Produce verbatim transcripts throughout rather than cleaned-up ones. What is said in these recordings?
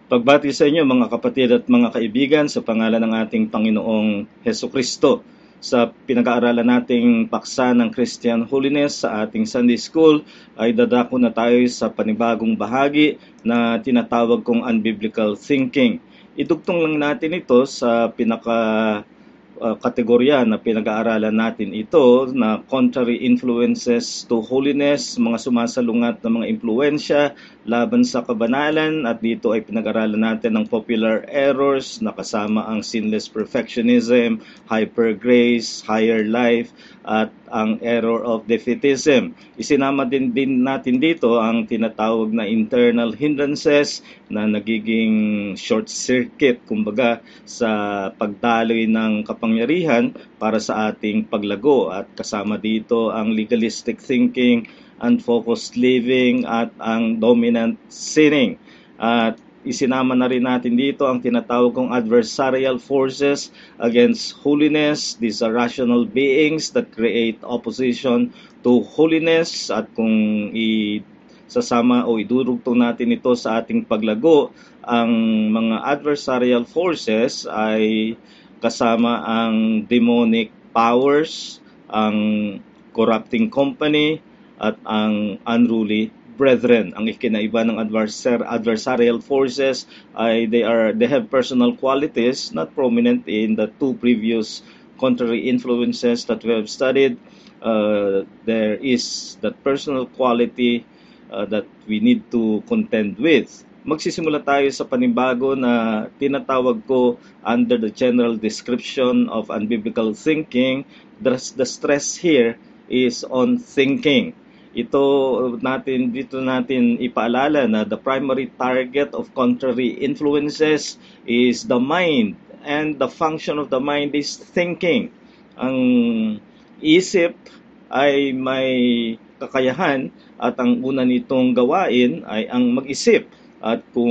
Pagbati sa inyo mga kapatid at mga kaibigan sa pangalan ng ating Panginoong Heso Kristo. Sa pinag-aaralan nating paksa ng Christian Holiness sa ating Sunday School ay dadako na tayo sa panibagong bahagi na tinatawag kong unbiblical thinking. Idugtong lang natin ito sa pinaka uh, kategorya na pinag-aaralan natin ito na contrary influences to holiness, mga sumasalungat na mga impluensya laban sa kabanalan, at dito ay pinag-aralan natin ang popular errors na kasama ang sinless perfectionism, hyper grace, higher life, at ang error of defeatism. Isinama din, din natin dito ang tinatawag na internal hindrances na nagiging short circuit kumbaga sa pagdaloy ng kapangyarihan para sa ating paglago, at kasama dito ang legalistic thinking, unfocused living, at ang dominant sinning. At isinama na rin natin dito ang tinatawag kong adversarial forces against holiness. These are rational beings that create opposition to holiness, at kung isasama o idurugtong natin ito sa ating paglago, ang mga adversarial forces ay kasama ang demonic powers, ang corrupting company, at ang unruly brethren. Ang ikinaiba ng adversar adversarial forces ay they are they have personal qualities not prominent in the two previous contrary influences that we have studied. Uh, there is that personal quality uh, that we need to contend with. Magsisimula tayo sa panibago na tinatawag ko under the general description of unbiblical thinking. The, the stress here is on thinking. Ito natin dito natin ipaalala na the primary target of contrary influences is the mind, and the function of the mind is thinking. Ang isip ay may kakayahan, at ang una nitong gawain ay ang mag-isip, at kung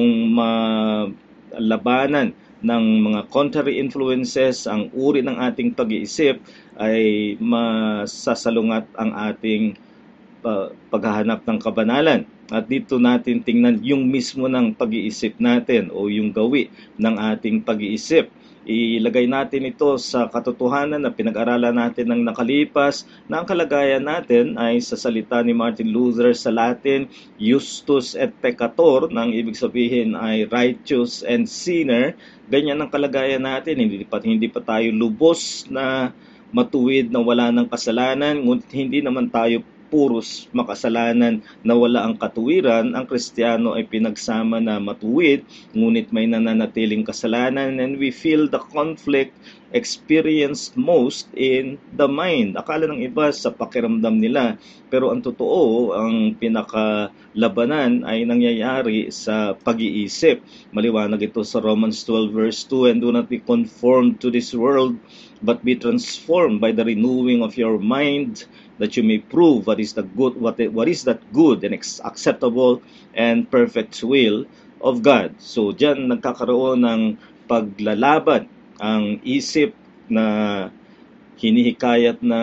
malabanan ng mga contrary influences ang uri ng ating pag-iisip ay masasalungat ang ating paghahanap ng kabanalan. At dito natin tingnan yung mismo ng pag-iisip natin o yung gawi ng ating pag-iisip. Ilagay natin ito sa katotohanan na pinag-aralan natin ng nakalipas, na ang kalagayan natin ay sa salita ni Martin Luther sa Latin, justus et peccator, nang ibig sabihin ay righteous and sinner. Ganyan ang kalagayan natin, hindi pa, hindi pa tayo lubos na matuwid na wala ng kasalanan, ngunit hindi naman tayo puros makasalanan na wala ang katuwiran. Ang Kristiyano ay pinagsama na matuwid, ngunit may nananatiling kasalanan, and we feel the conflict experienced most in the mind. Akala ng iba sa pakiramdam nila, pero ang totoo, ang pinakalabanan ay nangyayari sa pag-iisip. Maliwanag ito sa Romans twelve verse two, and do not be conformed to this world, but be transformed by the renewing of your mind, that you may prove what is the good, what what is that good and acceptable and perfect will of God. So diyan nagkakaroon ng paglalaban ang isip na hinihikayat na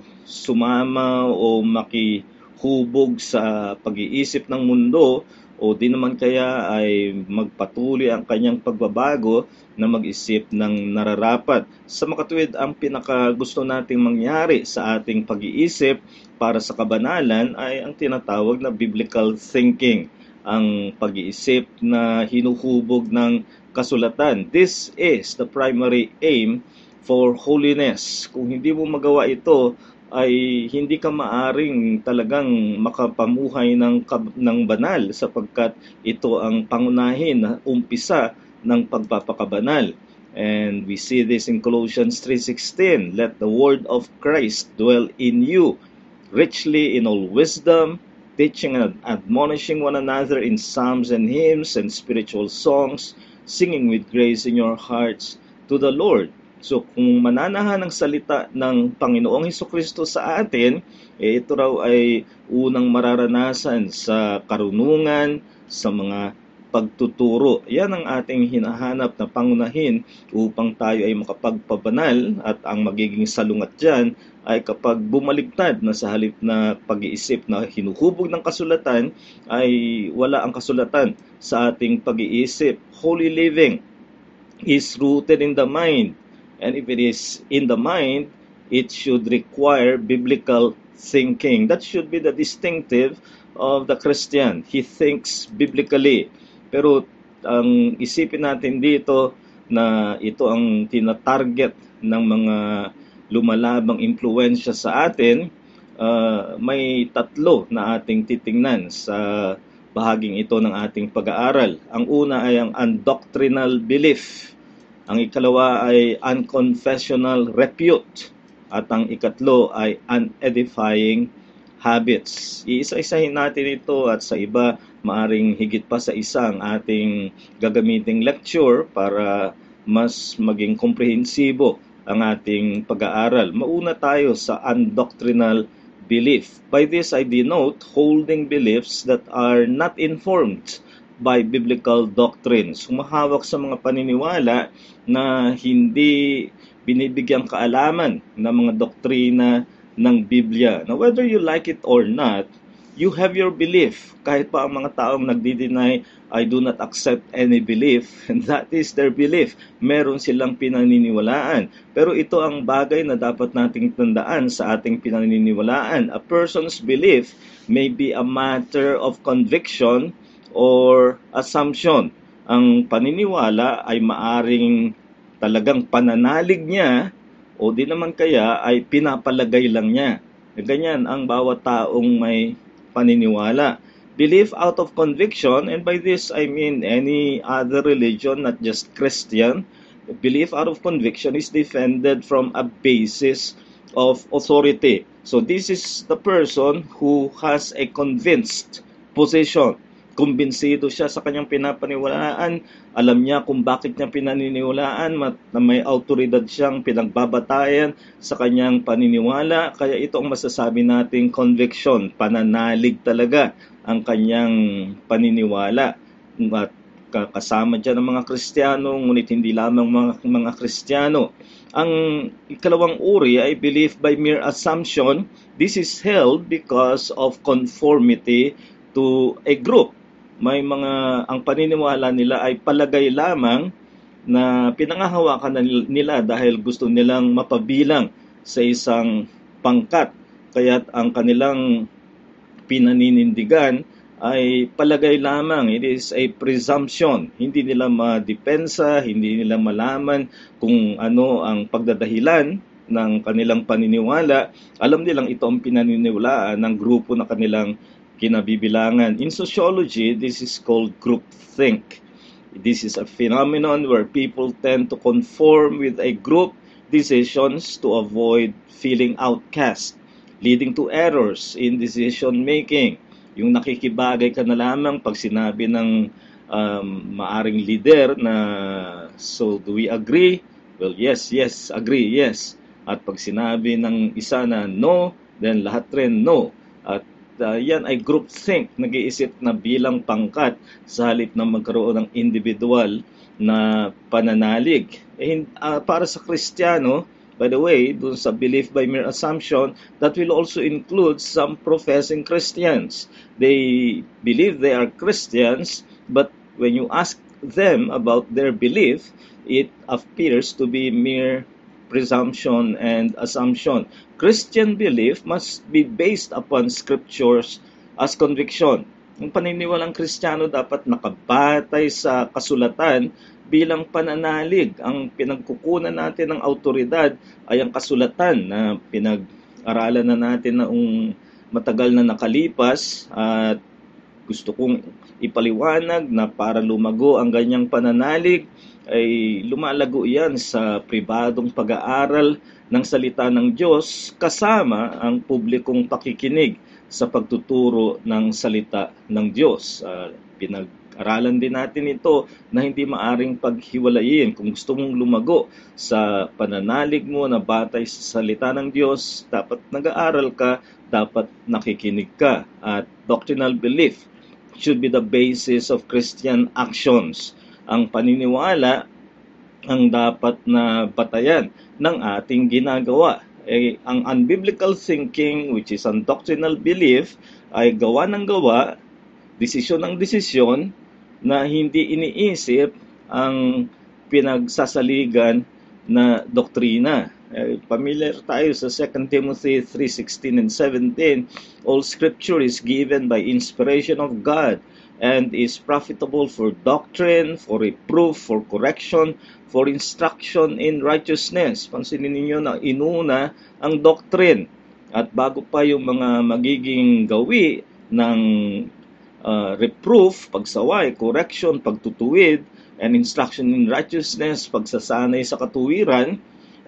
sumama o makihubog sa pag-iisip ng mundo, o di naman kaya ay magpatuloy ang kanyang pagbabago na mag-isip ng nararapat. Sa makatuwid, ang pinaka gusto nating mangyari sa ating pag-iisip para sa kabanalan ay ang tinatawag na biblical thinking, ang pag-iisip na hinuhubog ng kasulatan. This is the primary aim for holiness. Kung hindi mo magawa ito, ay hindi ka maaring talagang makapamuhay ng, ng banal, sapagkat ito ang pangunahin na umpisa ng pagpapakabanal. And we see this in Colossians three sixteen, let the word of Christ dwell in you, richly in all wisdom, teaching and admonishing one another in psalms and hymns and spiritual songs, singing with grace in your hearts to the Lord. So kung mananahan ng salita ng Panginoong Hesukristo sa atin, eh, ito raw ay unang mararanasan sa karunungan, sa mga pagtuturo. Yan ang ating hinahanap na pangunahin upang tayo ay makapagpabanal, at ang magiging salungat dyan ay kapag bumaligtad na sa halip na pag-iisip na hinuhubog ng kasulatan, ay wala ang kasulatan sa ating pag-iisip. Holy living is rooted in the mind. And if it is in the mind, it should require biblical thinking. That should be the distinctive of the Christian. He thinks biblically. Pero ang isipin natin dito na ito ang tinatarget ng mga lumalabang impluensya sa atin, uh, may tatlo na ating titingnan sa bahaging ito ng ating pag-aaral. Ang una ay ang undoctrinal belief. Ang ikalawa ay unconfessional repute. At ang ikatlo ay unedifying habits. Iisa-isahin natin ito, at sa iba, maaring higit pa sa isang ating gagamiting lecture para mas maging komprehensibo ang ating pag-aaral. Mauna tayo sa undoctrinal belief. By this I denote holding beliefs that are not informed by biblical doctrines. Humahawak sa mga paniniwala na hindi binibigyang kaalaman ng mga doktrina ng Biblia. Now, whether you like it or not, you have your belief. Kahit pa ang mga taong nagdi-deny, I do not accept any belief, and that is their belief. Meron silang pinaniniwalaan. Pero ito ang bagay na dapat nating tandaan sa ating pinaniniwalaan. A person's belief may be a matter of conviction or assumption. Ang paniniwala ay maaring talagang pananalig niya, o di naman kaya ay pinapalagay lang niya. Ganyan ang bawat taong may paniniwala. Belief out of conviction, and by this I mean any other religion, not just Christian. Belief out of conviction is defended from a basis of authority. So this is the person who has a convinced position. Kumbinsido siya sa kanyang pinapaniwalaan, alam niya kung bakit niya pinaniniwalaan, na may autoridad siyang pinagbabatayan sa kanyang paniniwala, kaya ito ang masasabi nating conviction, pananalig talaga ang kanyang paniniwala. At kasama dyan ang mga Kristiyano, ngunit hindi lamang mga, mga Kristiyano. Ang ikalawang uri ay belief by mere assumption. This is held because of conformity to a group. May mga, ang paniniwala nila ay palagay lamang na pinangahawakan nila dahil gusto nilang mapabilang sa isang pangkat. Kaya't ang kanilang pinaninindigan ay palagay lamang. It is a presumption. Hindi nila madepensa, hindi nila malaman kung ano ang pagdadahilan ng kanilang paniniwala. Alam nilang ito ang pinaniniwalaan ng grupo na kanilang kinabibilangan. In sociology, this is called groupthink. This is a phenomenon where people tend to conform with a group decisions to avoid feeling outcast, leading to errors in decision making. Yung nakikibagay ka na lamang pag sinabi ng um, maaring leader na, so do we agree? Well, yes, yes, agree, yes. At pag sinabi ng isa na no, then lahat rin no. At Uh, yan ay groupthink, nag-iisip na bilang pangkat sa halip na magkaroon ng individual na pananalig. Eh, uh, para sa Kristiyano, by the way, dun sa belief by mere assumption, that will also include some professing Christians. They believe they are Christians, but when you ask them about their belief, it appears to be mere presumption and assumption. Christian belief must be based upon scriptures as conviction. Ang paniniwalang Kristiyano dapat nakabatay sa kasulatan bilang pananalig. Ang pinagkukunan natin ng autoridad ay ang kasulatan na pinag-aralan na natin noong matagal na nakalipas, at gusto kong ipaliwanag na para lumago ang ganyang pananalig ay lumalago yan sa pribadong pag-aaral ng salita ng Diyos kasama ang publikong pakikinig sa pagtuturo ng salita ng Diyos. Uh, pinag-aralan din natin ito na hindi maaring paghiwalayin. Kung gusto mong lumago sa pananalig mo na batay sa salita ng Diyos, dapat nag-aaral ka, dapat nakikinig ka. At doctrinal belief should be the basis of Christian actions. Ang paniniwala ang dapat na batayan ng ating ginagawa. Eh, ang unbiblical thinking, which is an doctrinal belief, ay gawa ng gawa, desisyon ng desisyon, na hindi iniisip ang pinagsasaligan na doktrina. Eh, familiar tayo sa Second Timothy three sixteen and seventeen, all scripture is given by inspiration of God and is profitable for doctrine, for reproof, for correction, for instruction in righteousness. Pansinin ninyo na inuna ang doctrine. At bago pa yung mga magiging gawi ng uh, reproof, pagsaway, correction, pagtutuwid, and instruction in righteousness, pagsasanay sa katuwiran,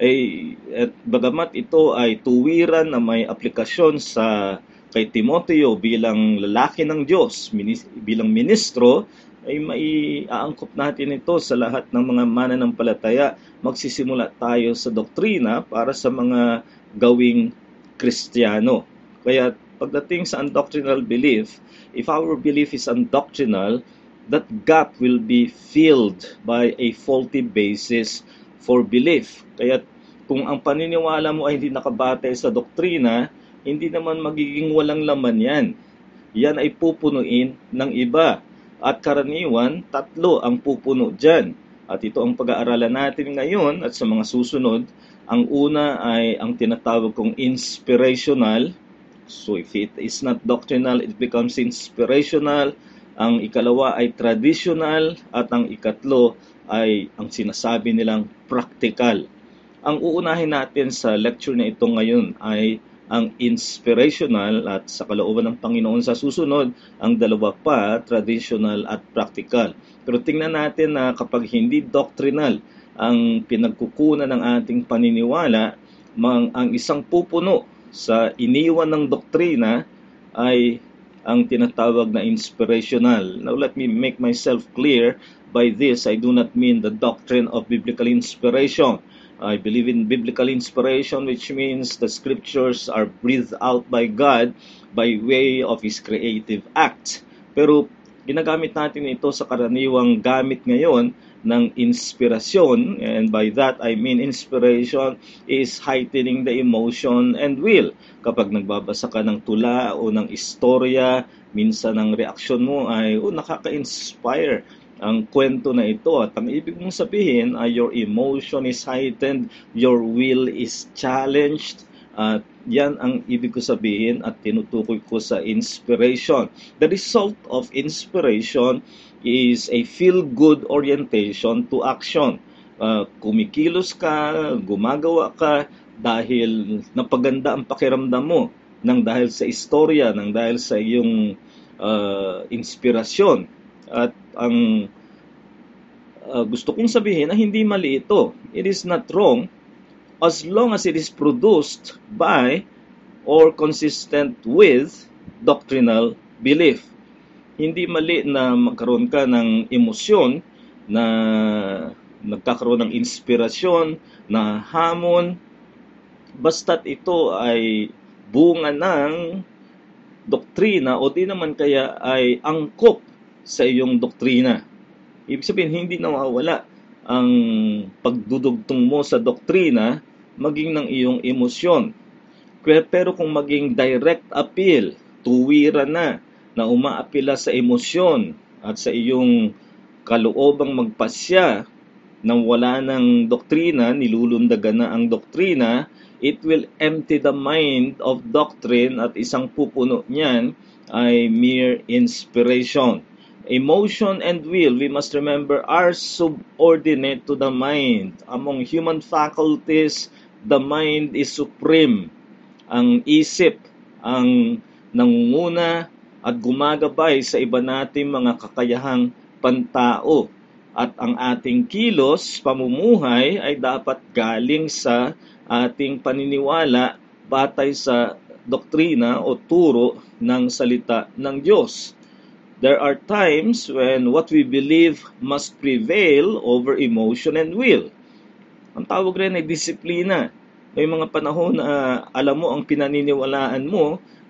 ay at bagamat ito ay tuwiran na may aplikasyon sa kay Timoteo bilang lalaki ng Diyos, minis, bilang ministro, ay maiaangkop natin ito sa lahat ng mga mananampalataya. Magsisimula tayo sa doktrina para sa mga gawing Kristiyano. Kaya pagdating sa undoctrinal belief, if our belief is undoctrinal, that gap will be filled by a faulty basis for belief. Kaya kung ang paniniwala mo ay hindi nakabatay sa doktrina, hindi naman magiging walang laman yan. Yan ay pupunuin ng iba. At karaniwan, tatlo ang pupuno dyan. At ito ang pag-aaralan natin ngayon at sa mga susunod. Ang una ay ang tinatawag kong inspirational. So if it is not doctrinal, it becomes inspirational. Ang ikalawa ay traditional. At ang ikatlo ay ang sinasabi nilang practical. Ang uunahin natin sa lecture na ito ngayon ay ang inspirational, at sa kalooban ng Panginoon sa susunod, ang dalawa pa, traditional at practical. Pero tingnan natin na kapag hindi doctrinal ang pinagkukunan ng ating paniniwala, mang, ang isang pupuno sa iniwan ng doktrina ay ang tinatawag na inspirational. Now let me make myself clear. By this, I do not mean the doctrine of biblical inspiration. I believe in biblical inspiration, which means the scriptures are breathed out by God by way of His creative act. Pero ginagamit natin ito sa karaniwang gamit ngayon ng inspirasyon, and by that I mean inspiration is heightening the emotion and will. Kapag nagbabasa ka ng tula o ng istorya, minsan ang reaksyon mo ay, oh, nakaka-inspire ang kwento na ito, at ang ibig mong sabihin ay your emotion is heightened, your will is challenged, at yan ang ibig ko sabihin at tinutukoy ko sa inspiration. The result of inspiration is a feel-good orientation to action. Uh, kumikilos ka, gumagawa ka dahil napaganda ang pakiramdam mo, nang dahil sa istorya, nang dahil sa iyong uh, inspirasyon. At ang uh, gusto kong sabihin na hindi mali ito. It is not wrong as long as it is produced by or consistent with doctrinal belief. Hindi mali na magkaroon ka ng emosyon, na nagkakaroon ng inspirasyon, na hamon, basta't ito ay bunga ng doktrina o di naman kaya ay angkop sa iyong doktrina. Ibig sabihin, hindi nawawala ang pagdudugtong mo sa doktrina maging ng iyong emosyon. Pero kung maging direct appeal, tuwira na, na umaapila sa emosyon at sa iyong kaloobang magpasya nang wala ng doktrina, nilulundagan na ang doktrina, it will empty the mind of doctrine, at isang pupuno niyan ay mere inspiration. Emotion and will, we must remember, are subordinate to the mind. Among human faculties, the mind is supreme. Ang isip ang nangunguna at gumagabay sa iba nating mga kakayahang pantao. At ang ating kilos, pamumuhay, ay dapat galing sa ating paniniwala batay sa doktrina o turo ng salita ng Diyos. There are times when what we believe must prevail over emotion and will. Ang tawag rin ay disiplina. May mga panahon na alam mo ang pinaniniwalaan mo at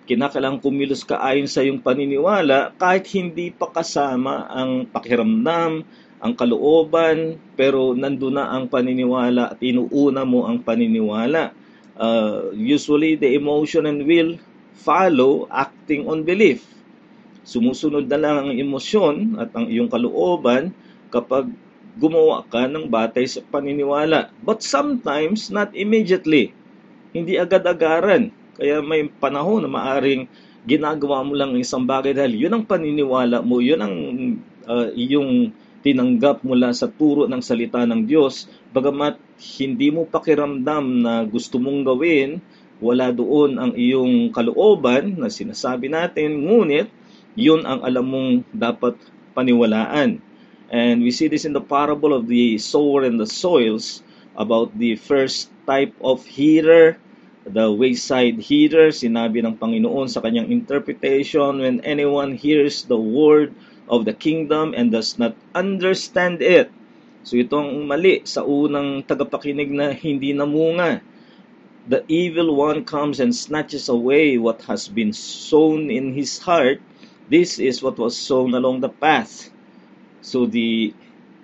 kinakailangan kumilos ka ayon sa iyong paniniwala kahit hindi pa kasama ang pakiramdam, ang kalooban, pero nandun na ang paniniwala at inuuna mo ang paniniwala. Uh, usually, the emotion and will follow acting on belief. Sumusunod na lang ang emosyon at ang iyong kalooban kapag gumawa ka ng batay sa paniniwala. But sometimes, not immediately. Hindi agad-agaran. Kaya may panahon na maaring ginagawa mo lang isang bagay dahil yun ang paniniwala mo, yun ang uh, iyong tinanggap mula sa turo ng salita ng Diyos. Bagamat hindi mo pakiramdam na gusto mong gawin, wala doon ang iyong kalooban na sinasabi natin, ngunit yun ang alam mong dapat paniwalaan. And we see this in the parable of the sower and the soils about the first type of hearer, the wayside hearer. Sinabi ng Panginoon sa kanyang interpretation, when anyone hears the word of the kingdom and does not understand it. So itong mali sa unang tagapakinig na hindi namunga. The evil one comes and snatches away what has been sown in his heart. This is what was sown along the path. So the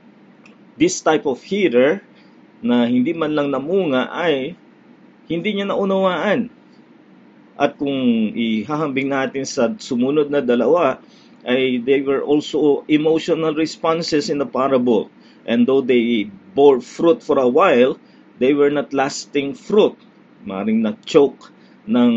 this type of hearer na hindi man lang namunga ay hindi niya naunawaan. At kung ihahambing natin sa sumunod na dalawa, ay they were also emotional responses in the parable. And though they bore fruit for a while, they were not lasting fruit. Maring na-choke ng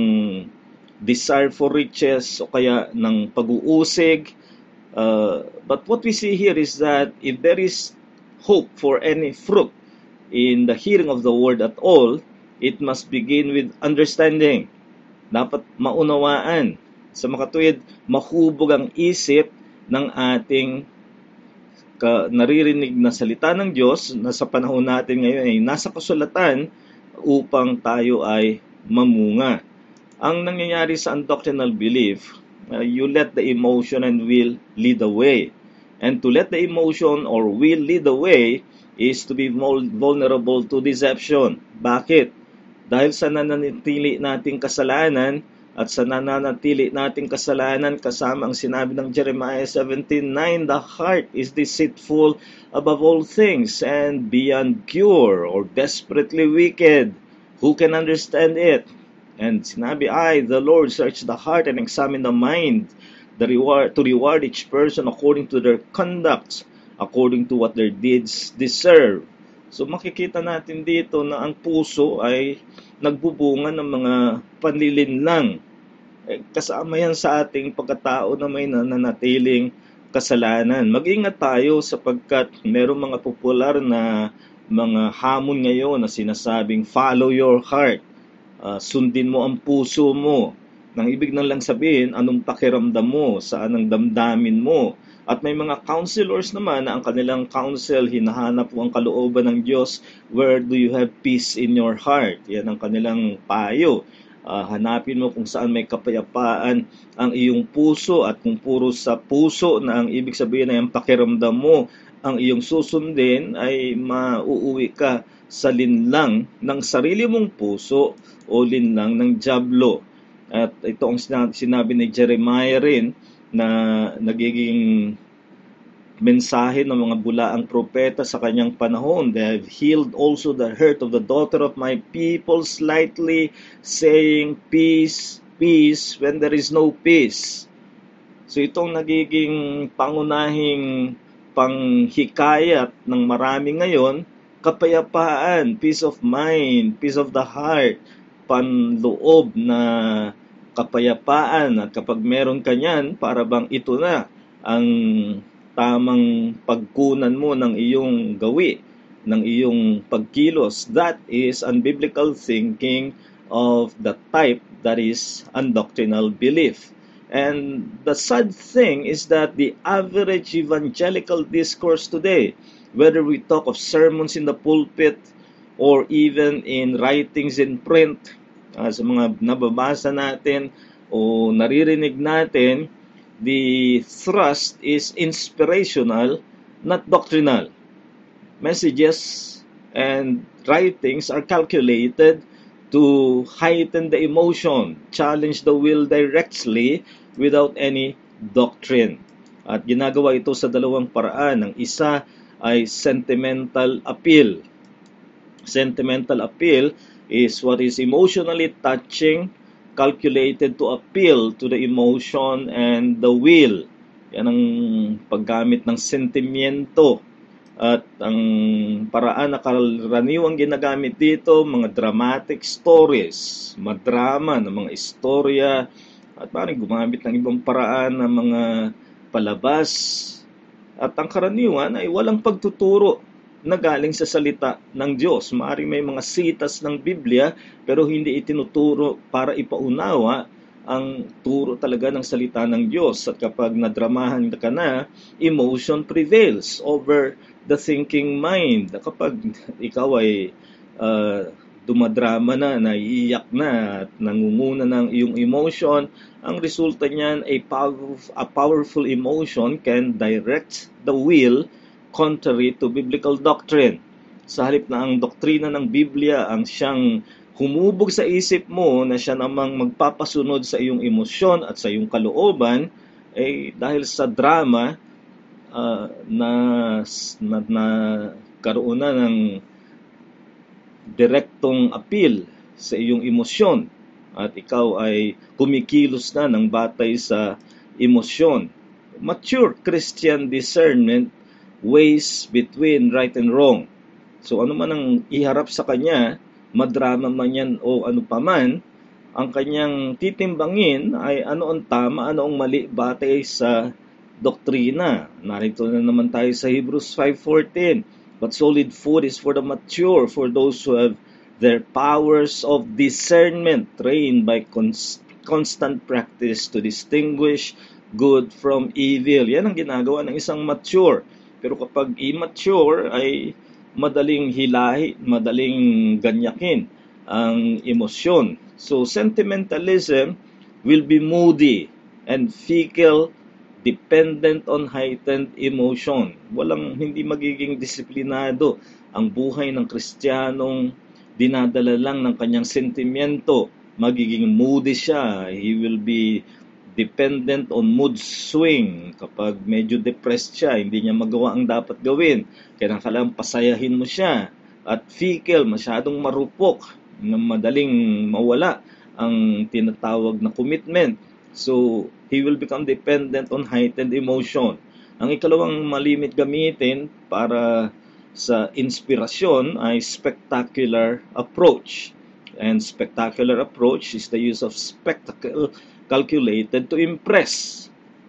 desire for riches o kaya ng pag-uusig. Uh, but what we see here is that if there is hope for any fruit in the hearing of the word at all, it must begin with understanding. Dapat maunawaan. Sa makatuwid, mahubog ang isip ng ating ka, naririnig na salita ng Diyos na sa panahon natin ngayon ay nasa kasulatan upang tayo ay mamunga. Ang nangyayari sa undoctrinal belief, uh, you let the emotion and will lead the way. And to let the emotion or will lead the way is to be vulnerable to deception. Bakit? Dahil sa nananatili nating kasalanan at sa nananatili nating kasalanan kasama ang sinabi ng Jeremiah seventeen nine, the heart is deceitful above all things and beyond cure or desperately wicked. Who can understand it? And sinabi, I, the Lord, search the heart and examine the mind, the reward to reward each person according to their conduct, according to what their deeds deserve. So makikita natin dito na ang puso ay nagbubunga ng mga panlilinlang. Eh, kasama yan sa ating pagkatao na may nananatiling kasalanan. Mag-ingat tayo sapagkat merong mga popular na mga hamon ngayon na sinasabing follow your heart. Uh, sundin mo ang puso mo. Nang ibig nang lang sabihin, anong pakiramdam mo, saan ang damdamin mo. At may mga counselors naman na ang kanilang counsel, hinahanap mo ang kalooban ng Diyos. Where do you have peace in your heart? Yan ang kanilang payo. Uh, hanapin mo kung saan may kapayapaan ang iyong puso at kung puro sa puso na ang ibig sabihin ay ang pakiramdam mo, ang iyong susundin ay mauuwi ka sa linlang ng sarili mong puso o linlang ng dyablo. At ito ang sinabi ni Jeremiah rin na nagiging mensahe ng mga bulaang propeta sa kanyang panahon. They have healed also the hurt of the daughter of my people slightly, saying, peace, peace, when there is no peace. So itong nagiging pangunahing panghikayat ng marami ngayon, kapayapaan, peace of mind, peace of the heart, panloob na kapayapaan. At kapag meron ka niyan, para bang ito na ang tamang pagkunan mo ng iyong gawi, ng iyong pagkilos. That is unbiblical thinking of the type that is undoctrinal belief. And the sad thing is that the average evangelical discourse today, whether we talk of sermons in the pulpit or even in writings in print, uh, sa mga nababasa natin o naririnig natin, the thrust is inspirational, not doctrinal. Messages and writings are calculated to heighten the emotion, challenge the will directly without any doctrine. At ginagawa ito sa dalawang paraan. Ang isa ay sentimental appeal. Sentimental appeal is what is emotionally touching, calculated to appeal to the emotion and the will. Yan ang paggamit ng sentimiento. At ang paraan na karaniwang ginagamit dito, mga dramatic stories, madrama ng mga istorya, at parang gumamit ng ibang paraan ng mga palabas. At ang karaniwan ay walang pagtuturo na galing sa salita ng Diyos. Maaaring may mga sitas ng Biblia, pero hindi itinuturo para ipaunawa ang turo talaga ng salita ng Diyos. At kapag nadramahan ka na, emotion prevails over the thinking mind. Kapag ikaw ay uh, dumadrama na, naiiyak na, at nangunguna ng iyong emotion, ang resulta niyan ay power, a powerful emotion can direct the will contrary to biblical doctrine. Sa halip na ang doktrina ng Biblia ang siyang humubog sa isip mo na siya namang magpapasunod sa iyong emosyon at sa iyong kalooban, eh dahil sa drama, uh, na, na, na karoon na ng direktong appeal sa iyong emosyon at ikaw ay kumikilos na ng batay sa emosyon. Mature Christian discernment weighs between right and wrong. So ano man ang iharap sa kanya, madrama man yan o ano pa man, ang kanyang titimbangin ay ano ang tama, ano ang mali batay sa doktrina. Narito na naman tayo sa Hebrews five fourteen. But solid food is for the mature, for those who have their powers of discernment trained by cons- constant practice to distinguish good from evil. Yan ang ginagawa ng isang mature. Pero kapag immature ay madaling hilahi, madaling ganyakin ang emosyon. So sentimentalism will be moody and fickle, dependent on heightened emotion. Walang hindi magiging disiplinado ang buhay ng Kristiyanong dinadala lang ng kanyang sentimiento. Magiging moody siya. He will be dependent on mood swing. Kapag medyo depressed siya, hindi niya magawa ang dapat gawin. Kailangan pasayahin mo siya. At fickle, masyadong marupok, na madaling mawala ang tinatawag na commitment. So, he will become dependent on heightened emotion. Ang ikalawang malimit gamitin para sa inspirasyon ay spectacular approach. And spectacular approach is the use of spectacle calculated to impress.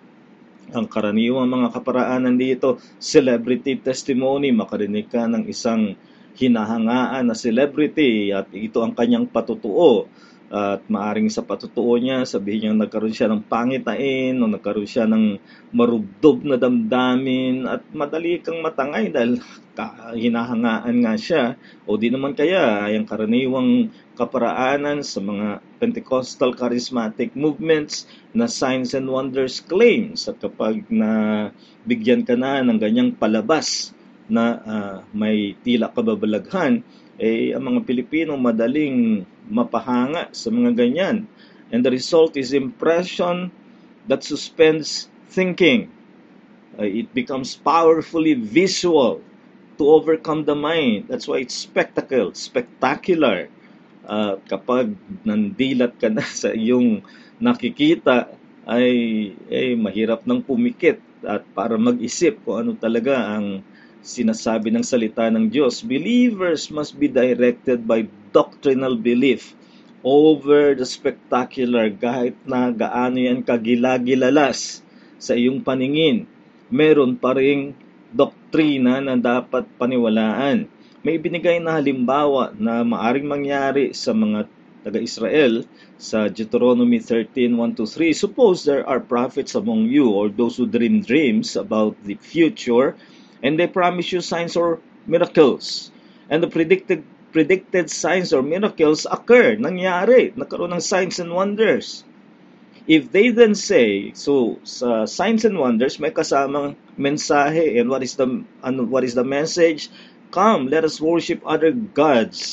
Ang karaniwang mga kaparaanan dito, celebrity testimony, makarinig ka ng isang hinahangaan na celebrity at ito ang kanyang patutuo. At maaring sa patutuo niya, sabihin niya nagkaroon siya ng pangitain o nagkaroon siya ng marubdob na damdamin at madali kang matangay dahil hinahangaan nga siya. O di naman kaya, yung karaniwang kaparaanan sa mga Pentecostal charismatic movements na signs and wonders claims. At kapag na bigyan ka na ng ganyang palabas na uh, may tila kababalaghan, eh ang mga Pilipino madaling mapahanga sa mga ganyan. And the result is impression that suspends thinking. Uh, it becomes powerfully visual to overcome the mind. That's why it's spectacle, spectacular. Uh, kapag nandilat ka na sa iyong nakikita, ay, ay mahirap nang pumikit at para mag-isip kung ano talaga ang sinasabi ng salita ng Diyos. Believers must be directed by doctrinal belief over the spectacular. Kahit na gaano yan kagilagilalas sa iyong paningin, meron pa ring doktrina na dapat paniwalaan. May binigay na halimbawa na maaring mangyari sa mga taga-Israel sa Deuteronomy thirteen, one to three. Suppose there are prophets among you or those who dream dreams about the future, and they promise you signs or miracles. And the predicted predicted signs or miracles occur. Nangyari. Nagkaroon ng signs and wonders. If they then say, so sa signs and wonders, may kasamang mensahe. And what is the, ano, what is the message? Come, let us worship other gods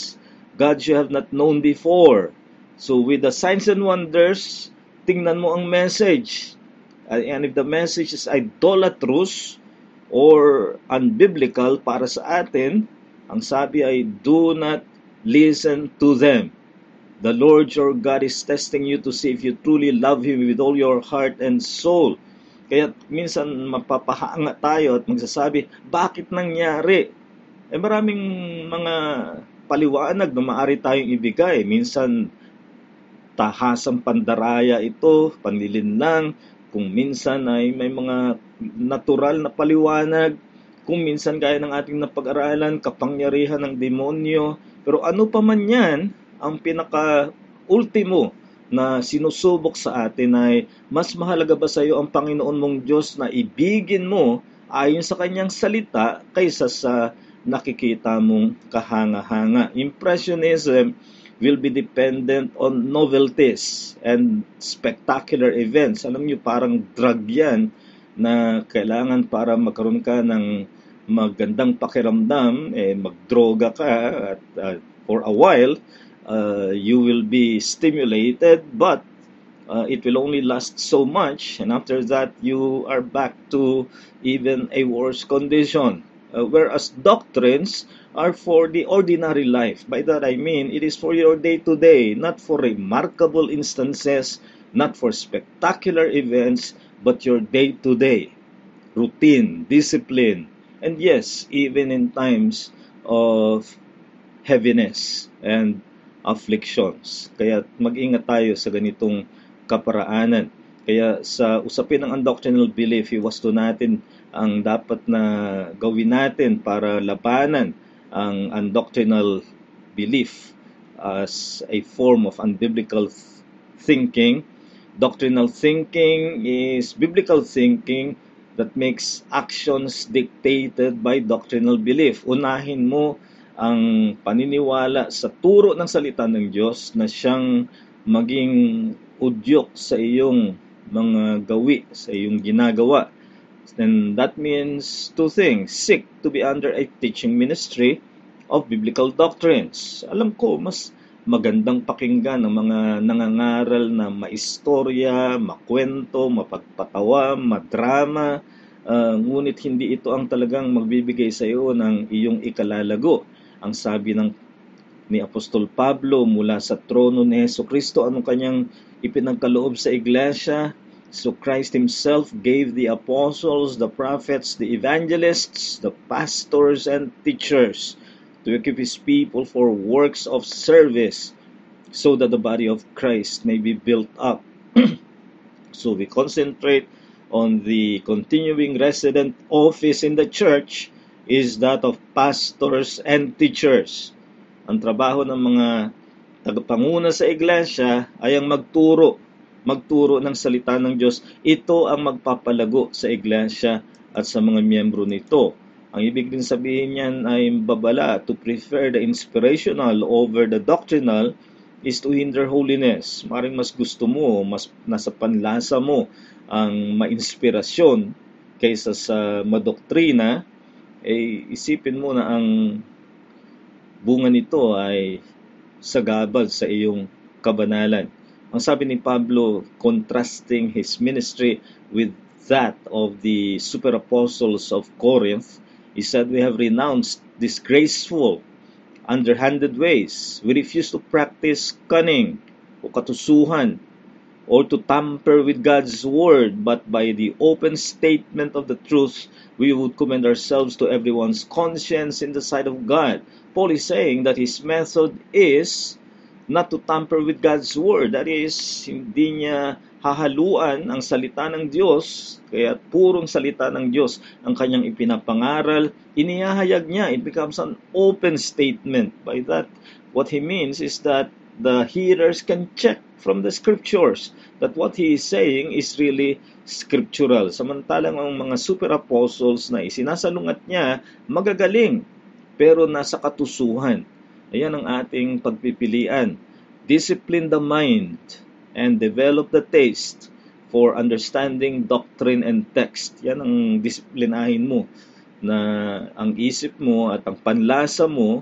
gods you have not known before. So with the signs and wonders, tingnan mo ang message. And if the message is idolatrous or unbiblical para sa atin, ang sabi ay, do not listen to them. The Lord your God is testing you to see if you truly love Him with all your heart and soul. Kaya minsan mapapahanga tayo at magsasabi, bakit nangyari? Eh maraming mga paliwanag na maaari tayong ibigay. Minsan tahasang pandaraya ito, panlilinlang. Kung minsan ay may mga natural na paliwanag. Kung minsan gaya ng ating napag-aralan, kapangyarihan ng demonyo. Pero ano pa man yan, ang pinaka-ultimo na sinusubok sa atin ay mas mahalaga ba sa iyo ang Panginoon mong Diyos na ibigin mo ayon sa kanyang salita kaysa sa nakikita mong kahanga-hanga. Impressionism will be dependent on novelties and spectacular events. Alam niyo, parang drug yan na kailangan para magkaroon ka ng magandang pakiramdam, eh, magdroga ka at uh, for a while, uh, you will be stimulated, but uh, it will only last so much, and after that, you are back to even a worse condition. Uh, whereas doctrines are for the ordinary life. By that I mean, it is for your day-to-day, not for remarkable instances, not for spectacular events, but your day-to-day routine, discipline, and yes, even in times of heaviness and afflictions. Kaya mag-ingat tayo sa ganitong kaparaanan. Kaya sa usapin ng undoctrinal belief, iwasto natin ang dapat na gawin natin para labanan ang undoctrinal belief as a form of unbiblical thinking. Doctrinal thinking is biblical thinking that makes actions dictated by doctrinal belief. Unahin mo ang paniniwala sa turo ng salita ng Diyos na siyang maging udyok sa iyong mga gawi, sa iyong ginagawa. And that means two things. Seek to be under a teaching ministry of biblical doctrines. Alam ko, mas magandang pakinggan ng mga nangangaral na maistorya, makwento, mapagpatawa, madrama, uh, ngunit hindi ito ang talagang magbibigay sa iyo ng iyong ikalalago. Ang sabi ng ni Apostol Pablo mula sa trono ni Jesucristo, anong kanyang ipinagkaloob sa iglesia? So Christ Himself gave the apostles, the prophets, the evangelists, the pastors, and teachers to equip His people for works of service so that the body of Christ may be built up. So we concentrate on the continuing resident office in the church is that of pastors and teachers. Ang trabaho ng mga tagapanguna sa iglesia ay ang magturo, magturo ng salita ng Diyos. Ito ang magpapalago sa iglesia at sa mga miyembro nito. Ang ibig din sabihin niyan ay babala, to prefer the inspirational over the doctrinal is to hinder holiness. Maring mas gusto mo, mas nasa panlasa mo ang mainspirasyon kaysa sa madoktrina, eh isipin mo na ang bunga nito ay sagabal sa iyong kabanalan. Ang sabi ni Pablo, contrasting his ministry with that of the super apostles of Corinth, he said, we have renounced disgraceful, underhanded ways. We refuse to practice cunning o katusuhan or to tamper with God's word, but by the open statement of the truth, we would commend ourselves to everyone's conscience in the sight of God. Paul is saying that his method is not to tamper with God's word. That is, hindi niya hahaluan ang salita ng Diyos, kaya purong salita ng Diyos ang kanyang ipinapangaral, inihahayag niya. It becomes an open statement. By that, what he means is that the hearers can check from the scriptures that what he is saying is really scriptural. Samantalang ang mga super apostles na isinasalungat niya, magagaling, pero nasa katusuhan. Ayan ang ating pagpipilian. Discipline the mind and develop the taste for understanding doctrine and text. Yan ang disiplinahin mo, na ang isip mo at ang panlasa mo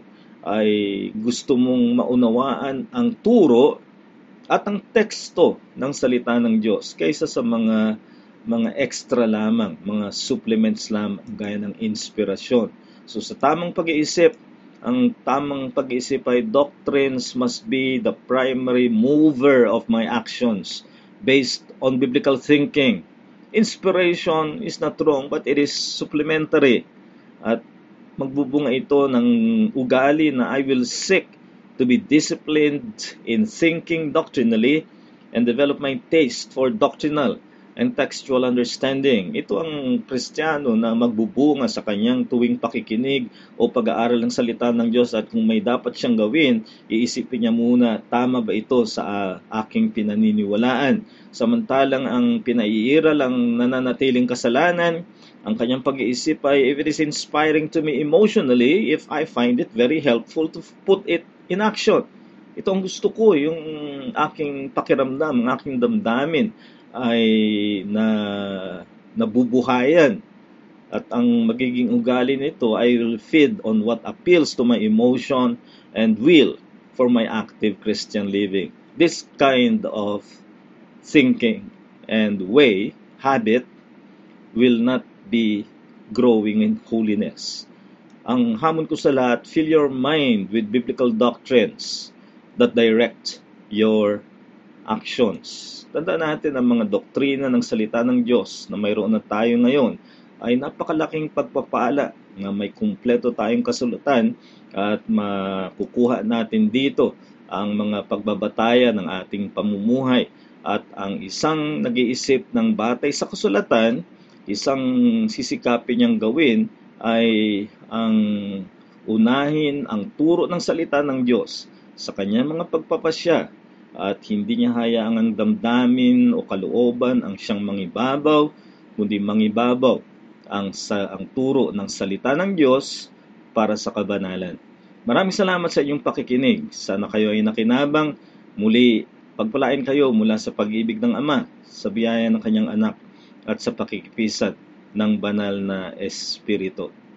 ay gusto mong maunawaan ang turo at ang teksto ng salita ng Diyos kaysa sa mga mga extra lamang, mga supplements lamang gaya ng inspirasyon. So sa tamang pag-iisip, ang tamang pag-iisip ay doctrines must be the primary mover of my actions based on biblical thinking. Inspiration is not wrong, but it is supplementary. At magbubunga ito ng ugali na I will seek to be disciplined in thinking doctrinally and develop my taste for doctrinal and textual understanding. Ito ang Kristiyano na magbubunga sa kanyang tuwing pakikinig o pag-aaral ng salita ng Diyos, at kung may dapat siyang gawin, iisipin niya muna, tama ba ito sa uh, aking pinaniniwalaan? Samantalang ang pinaiiral ang nananatiling kasalanan, ang kanyang pag-iisip ay, if it is inspiring to me emotionally, if I find it very helpful to put it in action. Ito ang gusto ko, yung aking pakiramdam, ang aking damdamin ay na nabubuhayan. At ang magiging ugali nito, I will feed on what appeals to my emotion and will for my active Christian living. This kind of thinking and way, habit, will not be growing in holiness. Ang hamon ko sa lahat, fill your mind with biblical doctrines that direct your actions. Tandaan natin ang mga doktrina ng salita ng Diyos na mayroon na tayo ngayon ay napakalaking pagpapala na may kumpleto tayong kasulatan, at makukuha natin dito ang mga pagbabatayan ng ating pamumuhay. At ang isang nag-iisip ng batay sa kasulatan, isang sisikapin niyang gawin ay ang unahin ang turo ng salita ng Diyos sa kanyang mga pagpapasya, at hindi niya hayaang ang damdamin o kalooban ang siyang mangibabaw, kundi mangibabaw ang, sa, ang turo ng salita ng Diyos para sa kabanalan. Maraming salamat sa inyong pakikinig. Sana kayo ay nakinabang. Muli, pagpalain kayo mula sa pag-ibig ng Ama, sa biyaya ng kanyang anak, at sa pakikipisan ng banal na Espiritu.